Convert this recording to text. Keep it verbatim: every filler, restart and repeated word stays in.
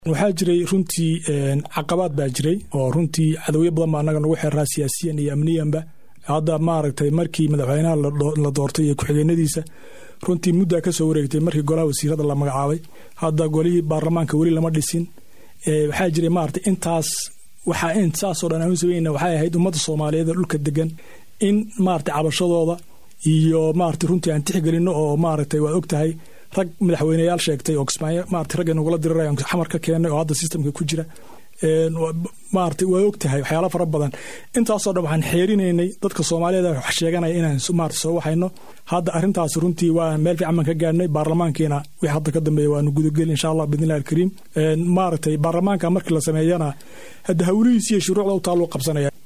waxaa jiray runtii caqabaad baa jiray oo runtii cadawyo badan baa anaga nagu xeeraa siyaasiyan iyo amniyanba hadda maaragtay markii madaxweynaha la doortay iyo ku-xigeenadiisa runtii muddaa ka soo wareegtay markii golaha wasiirada la magacaabay hadda golihii baarlamaanka weli lama dhisin waxaa jiray maaragtay intaas waxaa intaasoo dhan aan u sameynaa waxay ahayd ummadda Soomaaliyeed ee dhulka degan in maaragtay cabashadooda iyo maaragtay runtii aan tixgelino oo maaragtay waa ogtahay rag madaxweynayaal sheegtay oo Kismaayo maaragtay rag inagula dirayaan xamar ka keenay oo hadda systemka ku jira een maaragtay waa ogtahay waxyaalo fara badan intaasoo dhan waxaan xeerinaynay dadka Soomaaliyeed wax sheeganaya inaan maaragtay soo waxayno hadda arintaas runtii waa meel fiican ka gaarnay baarlamaankeena wixii hadda ka dambeeyay waanu gudagel insha Allah bidnillaahi kariim een maaragtay baarlamaanka markii la sameeyana hadda hawlihiisa iyo shuruucda u taalo qabsanaya